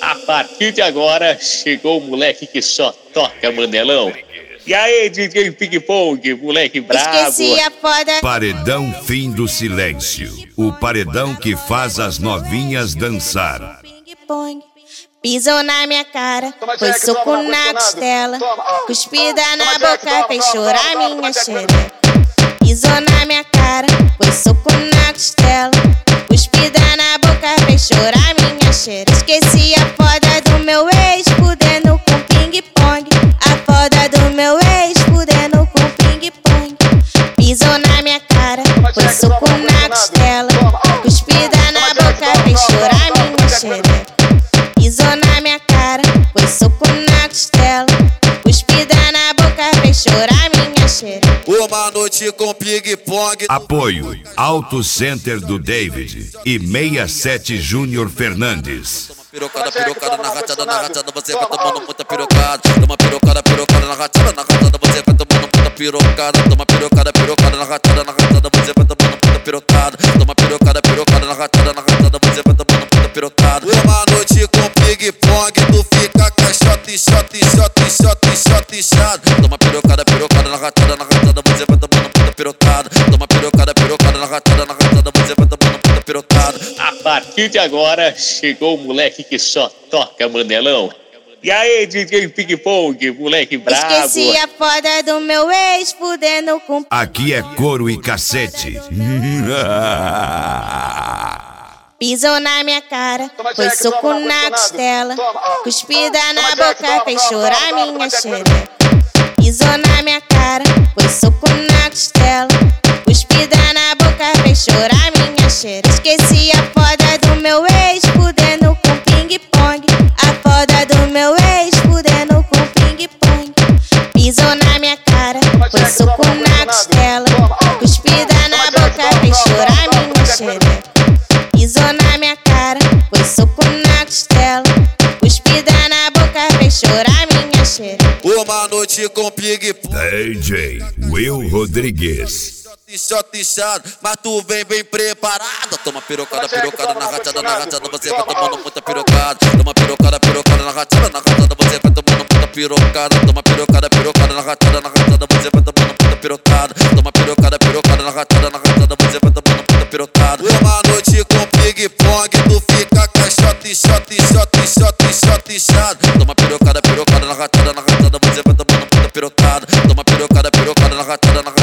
A partir de agora, chegou o moleque que só toca mandelão. E aí, DJ Ping Pong, moleque brabo. Esqueci a foda. Paredão Fim do Silêncio. O paredão que faz as novinhas dançar. Ping-pong. Pisou na minha cara, foi soco na costela. Cuspida na boca, fez chorar minha xereca. Pisou na minha cara, foi soco na costela. Cuspida na boca, fez chorar minha xereca. Esqueci a foda do meu ex, fudendo com ping-pong. A foda do meu ex, fudendo com ping-pong. Pisou na minha cara, foi soco na costela. Cuspida na boca, fez chorar minha xereca. Pisou na minha cara, foi soco na costela. Cuspida na boca, fez chorar minha xereca. Uma noite com ping-pong. Apoio Auto Center do David e 67 Júnior Fernandes. Pirocada na rachada, você vai tomando muita pirocada. Toma pirocada na rachada, você vai tomando muita pirocada. Toma pirocada na rachada, você vai tomando muita pirocada. Toma pirocada na rachada, você vai tomando muita pirocada. Uma noite com ping-pong, tu fica com shot. Toma pirocada na rachada, você vai tomando muita pirocada. Toma pirocada na rachada, você vai tomando muita pirocada. A partir de agora, chegou o moleque que só toca mandelão. E aí, DJ Ping Pong, moleque brabo. Esqueci a foda do meu ex, fudendo com... Aqui é couro e cacete. Pisou na minha cara, foi soco na costela. Cuspida na boca, fez chorar minha xereca. Pisou na minha cara, foi soco na costela. Cuspida na boca, fez chorar minha xereca. Esqueci a foda do meu ex, fudendo com ping-pong. A foda do meu ex, fudendo com ping-pong. Pisou na minha cara, foi soco na costela. Cuspida na boca, fez chorar minha xereca. Pisou na minha cara, foi soco na costela. Cuspida na boca, fez chorar minha xereca. Uma noite com ping-pong. DJ Will Rodrigues. Shot, mas tu vem bem preparado. Toma pirocada na rachada, você vai tomando muita pirocada. Toma pirocada na rachada, você vai tomando muita pirocada. Toma pirocada na rachada, você vai tomando muita pirocada. Toma pirocada na rachada, você vai tomando muita pirocada. Uma noite com ping-pong, tu fica com shot. Toma pirocada na rachada, você vai tomando muita pirocada. Toma pirocada na rachada,